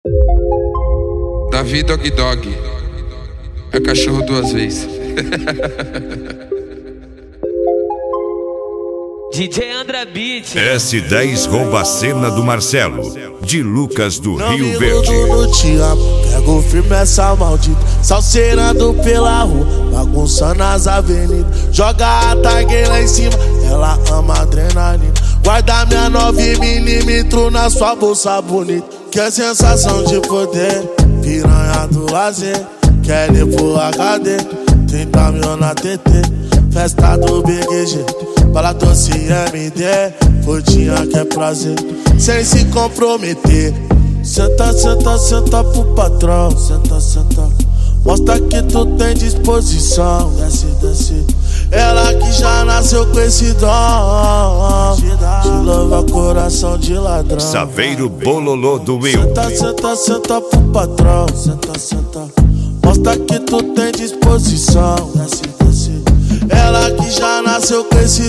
Davi Dog Dog é cachorro duas vezes. DJ André Beat. S10 rouba a cena do Marcelo, de Lucas do Rio Verde. No te amo, pego firme essa maldita, salseirando pela rua, bagunçando as avenidas. Joga a tag lá em cima, ela ama adrenalina. Guarda minha 9mm na sua bolsa bonita. Que é sensação de poder, piranha do lazer. Quer ir pro HD, 30 mil na TT. Festa do BGG, bala doce MD. Rodinha que é prazer, sem se comprometer. Senta, senta, senta pro patrão. Senta, senta, mostra que tu tem disposição. Desce, desce, ela que já nasceu com esse dom de louva coração de ladrão. Saveiro Bololô do Will. Senta, senta, senta pro patrão. Senta, senta, mostra que tu tem disposição. Desce, desce, ela que já nasceu com esse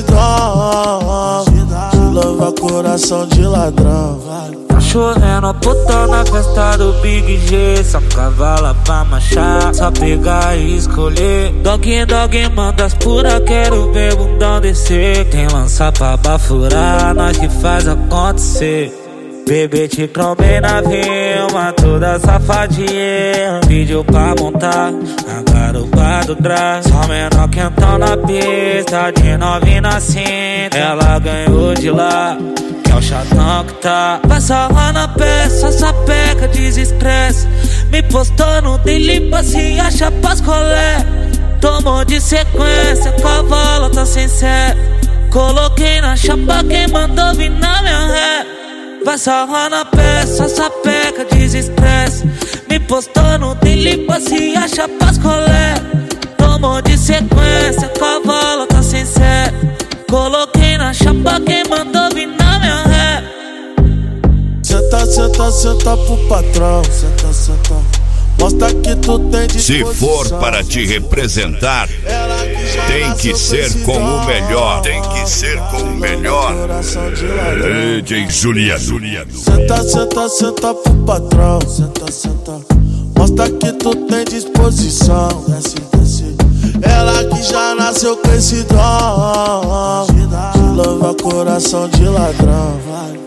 dom de louva coração de ladrão. Tá chovendo puta na festa do Big G. Só cavala pra marchar, só pegar e escolher. Dog, dog, manda as pura, quero ver bundão descer. Tem lança pra bafurar, nós que faz acontecer. Bebê te trombei na vilma, toda safadinha. Pediu pra montar a garupa do trás. Só menor quentão na pista, de novinha na cinta. Ela ganhou de lá, que é o chatão que tá. Passa lá na peça, sapeca, desestresse. Me postou no daily, se acha pascolé. Tomou de sequência, com a bola tá sem sé. Coloquei na chapa, quem mandou vir na minha ré. Vai sarrar na peça, sapeca, desestresse. Me postou no daily, se acha pascolé. Tomou de sequência, com a bola tá sem sé. Coloquei na chapa, quem mandou vir na minha ré. Senta, senta, senta pro patrão. Senta, senta, mostra que tu tem disposição. Se for para te representar, tem que ser com o melhor. Tem que ser com o melhor. DJ Juliano. Senta, senta, senta pro patrão. Senta, senta, mostra que tu tem disposição. Desce, desce, ela que já nasceu com esse dom de louva coração de ladrão.